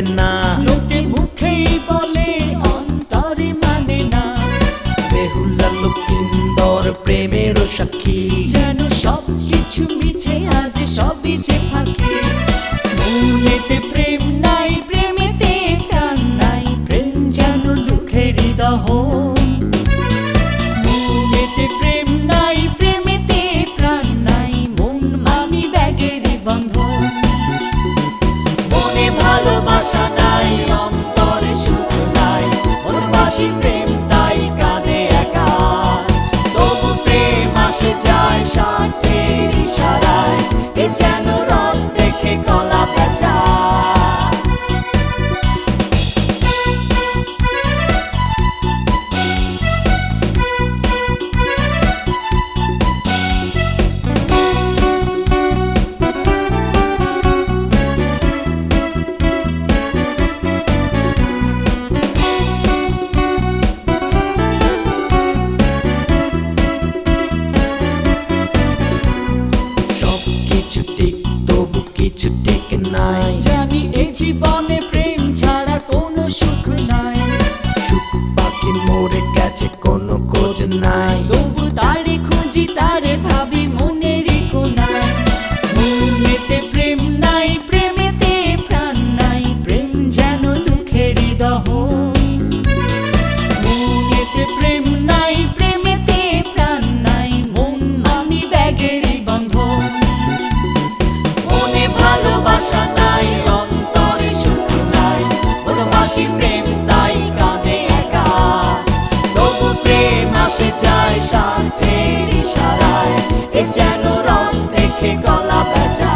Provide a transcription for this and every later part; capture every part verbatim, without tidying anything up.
ডোবে না। লোকে মুখেই বলে অন্তরে মানে না। বেহুলা লক্ষিন্দর প্রেমেরও সাক্ষী, যেন সব কিছু মিছে আজ সবই যে ফাঁকি। মনেতে প্রেম নাই, প্রেমেতে প্রাণ নাই, প্রেম যেন দুঃখেরই দহন। মনেতে প্রেম নাই, প্রেমেতে প্রাণ নাই, মন মানি ব্যাগেরই বন্ধন। মনে ভালোবাসা নাই, অন্তরে সুখ নাই, মনবাসী প্রেম তাই কাঁদে একা। তবু প্রেম আসে যায় স্বার্থের ইশারায়, এ যেন রথ দেখে কলা বেচা। কিছু ঠিক নাই, জানি এই জীবনে প্রেম ছাড়া কোনো সুখ নাই। সুখ পাখি মরে গেছে কোনো খোঁজ নাই। তবু তারে খুঁজি, তারে ভাবি মনেরই কোনায়। মনেতে প্রেম নাই, প্রেমেতে প্রাণ নাই, প্রেম যেন দুঃখেরই দহন। মনেতে প্রেম নাই, প্রেমেতে প্রাণ নাই, মন মানি ব্যাগেরই বন্ধন। মনে ভালোবাসা নাই, অন্তরে সুখ নাই, মনবাসী প্রেম তাই কাঁদে একা। তবু প্রেম আসে যায় স্বার্থের ইশারায়, এ যেন রথ দেখে গলা বেচা।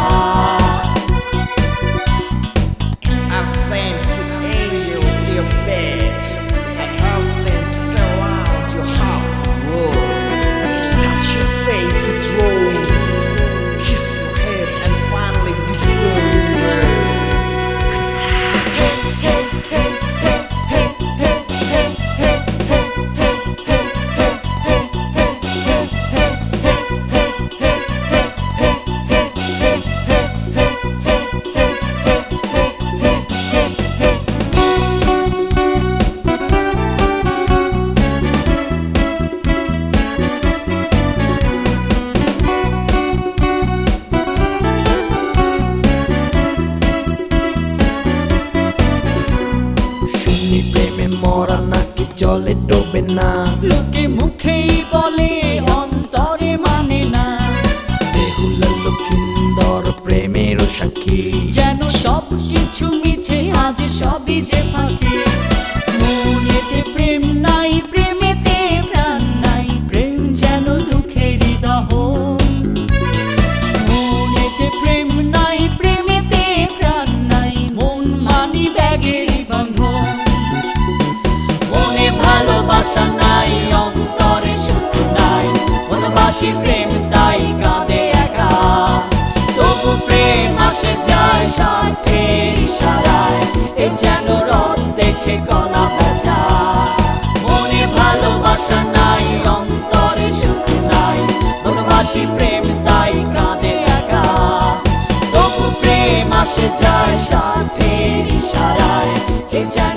I've sent two angels to your bed. I asked them to surround your heart with love, touch your face with rose, kiss your head and finally whisper in words. Hey, hey, hey, hey, hey, hey, hey, hey, hey, hey, hey, hey, hey, hey, hey, hey, hey, hey, hey, hey, শুনি প্রেমে মরা নাকি জলে ডোবে না। লোকে মুখেই বলে অন্তরে মানে না। বেহুলা লক্ষিন্দর প্রেমেরও সাক্ষী, যেন সব কিছু মিছে আজ সবই যে ফাঁকি। মনেতে প্রেম নাই, প্রেমেতে প্রাণ নাই, প্রেম যেন দুঃখেরই দহন। মনেতে প্রেম নাই, প্রেমেতে প্রাণ নাই, মন মানি ব্যাগেরই বন্ধন। মনে ভালোবাসা নাই, অন্তরে সুখ নাই, মনবাসী প্রেম তাই কাঁদে একা। তবু প্রেম আসে যায় স্বার্থের ইশারায়, এ যেন রথ দেখে কলা বেচা। মনে ভালোবাসা নাই, অন্তরে সুখ নাই, মনবাসী প্রেম তাই কাঁদে একা। তবু প্রেম আসে যায় স্বার্থের ইশারায়, এ যেন